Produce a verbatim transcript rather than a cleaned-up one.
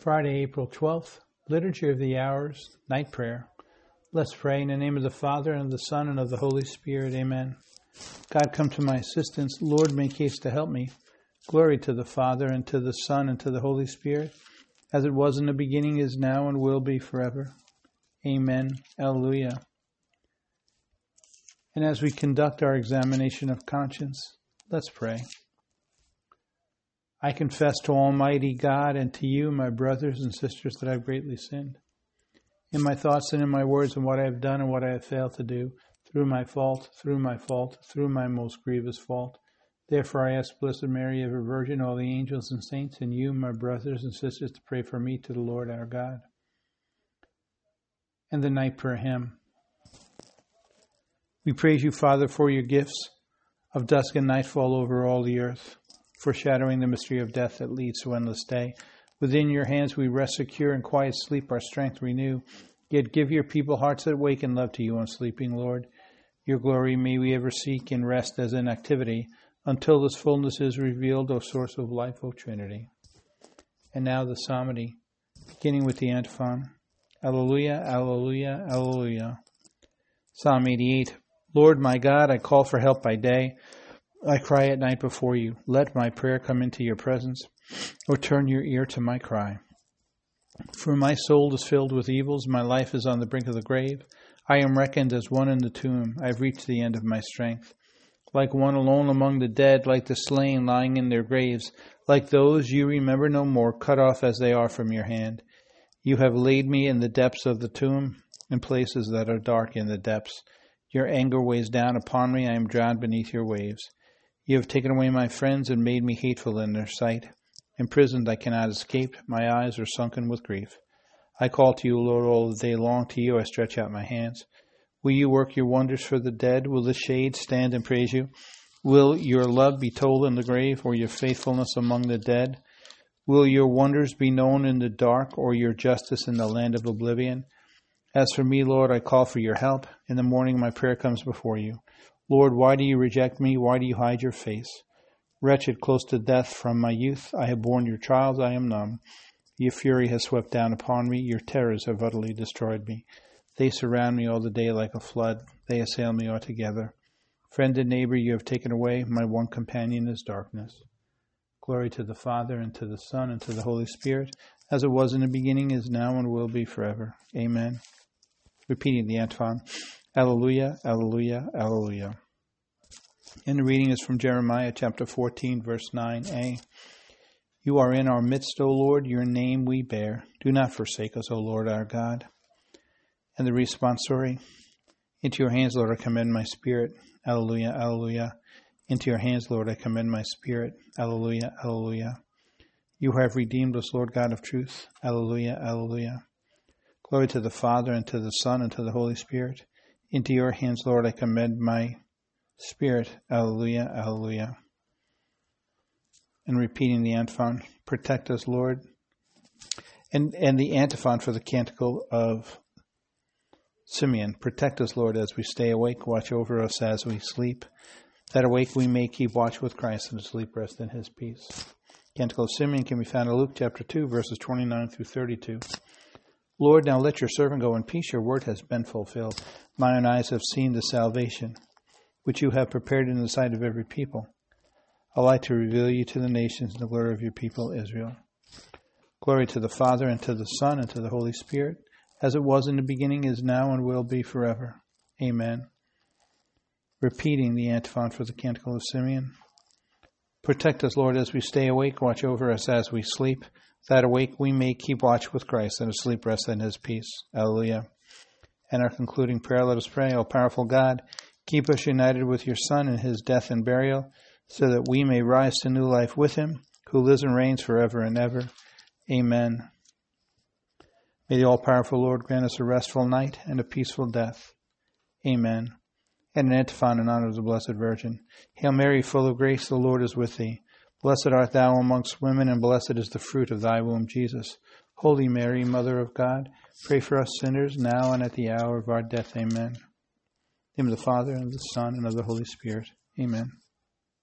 Friday, April twelfth, Liturgy of the Hours, Night Prayer. Let's pray in the name of the Father, and of the Son, and of the Holy Spirit. Amen. God, come to my assistance. Lord, make haste to help me. Glory to the Father, and to the Son, and to the Holy Spirit, as it was in the beginning, is now, and will be forever. Amen. Alleluia. And as we conduct our examination of conscience, let's pray. I confess to Almighty God and to you, my brothers and sisters, that I've greatly sinned. In my thoughts and in my words, and what I have done and what I have failed to do, through my fault, through my fault, through my most grievous fault. Therefore I ask Blessed Mary, ever Virgin, all the angels and saints, and you, my brothers and sisters, to pray for me to the Lord our God. And the Night Prayer Hymn. We praise you, Father, for your gifts of dusk and nightfall over all the earth, foreshadowing the mystery of death that leads to endless day. Within your hands we rest secure, in quiet sleep our strength renew. Yet give your people hearts that wake in love to you, unsleeping Lord. Your glory may we ever seek in rest as in activity, until this fullness is revealed, O source of life, O Trinity. And now the psalmody, beginning with the antiphon. Alleluia, alleluia, alleluia. Psalm eighty-eight. Lord my God, I call for help by day. I cry at night before you. Let my prayer come into your presence, or turn your ear to my cry. For my soul is filled with evils. My life is on the brink of the grave. I am reckoned as one in the tomb. I have reached the end of my strength. Like one alone among the dead, like the slain lying in their graves, like those you remember no more, cut off as they are from your hand. You have laid me in the depths of the tomb, in places that are dark in the depths. Your anger weighs down upon me. I am drowned beneath your waves. You have taken away my friends and made me hateful in their sight. Imprisoned I cannot escape. My eyes are sunken with grief. I call to you, Lord, all the day long. To you I stretch out my hands. Will you work your wonders for the dead? Will the shade stand and praise you? Will your love be told in the grave, or your faithfulness among the dead? Will your wonders be known in the dark, or your justice in the land of oblivion? As for me, Lord, I call for your help. In the morning my prayer comes before you. Lord, why do you reject me? Why do you hide your face? Wretched, close to death from my youth, I have borne your trials, I am numb. Your fury has swept down upon me. Your terrors have utterly destroyed me. They surround me all the day like a flood. They assail me altogether. Friend and neighbor, you have taken away. My one companion is darkness. Glory to the Father, and to the Son, and to the Holy Spirit, as it was in the beginning, is now, and will be forever. Amen. Repeating the antiphon. Alleluia, alleluia, alleluia. And the reading is from Jeremiah chapter fourteen, verse nine a. You are in our midst, O Lord, your name we bear. Do not forsake us, O Lord our God. And the responsory. Into your hands, Lord, I commend my spirit. Alleluia, alleluia. Into your hands, Lord, I commend my spirit. Alleluia, alleluia. You have redeemed us, Lord God of truth. Alleluia, alleluia. Glory to the Father, and to the Son, and to the Holy Spirit. Into your hands, Lord, I commend my spirit. Alleluia, alleluia. And repeating the antiphon, protect us, Lord. And and the antiphon for the canticle of Simeon, protect us, Lord, as we stay awake. Watch over us as we sleep. That awake we may keep watch with Christ, and sleep rest in his peace. Canticle of Simeon can be found in Luke chapter two, verses twenty-nine through thirty-two. Lord, now let your servant go in peace. Your word has been fulfilled. My own eyes have seen the salvation, which you have prepared in the sight of every people, a light to reveal you to the nations and the glory of your people Israel. Glory to the Father, and to the Son, and to the Holy Spirit, as it was in the beginning, is now, and will be forever. Amen. Repeating the antiphon for the Canticle of Simeon. Protect us, Lord, as we stay awake. Watch over us as we sleep. That awake we may keep watch with Christ, and asleep rest in his peace. Alleluia. And our concluding prayer, let us pray. O powerful God, keep us united with your Son in his death and burial, so that we may rise to new life with him, who lives and reigns forever and ever. Amen. May the all-powerful Lord grant us a restful night and a peaceful death. Amen. And an antiphon in honor of the Blessed Virgin. Hail Mary, full of grace, the Lord is with thee. Blessed art thou amongst women, and blessed is the fruit of thy womb, Jesus. Holy Mary, Mother of God, pray for us sinners, now and at the hour of our death. Amen. In the name of the Father, and of the Son, and of the Holy Spirit. Amen.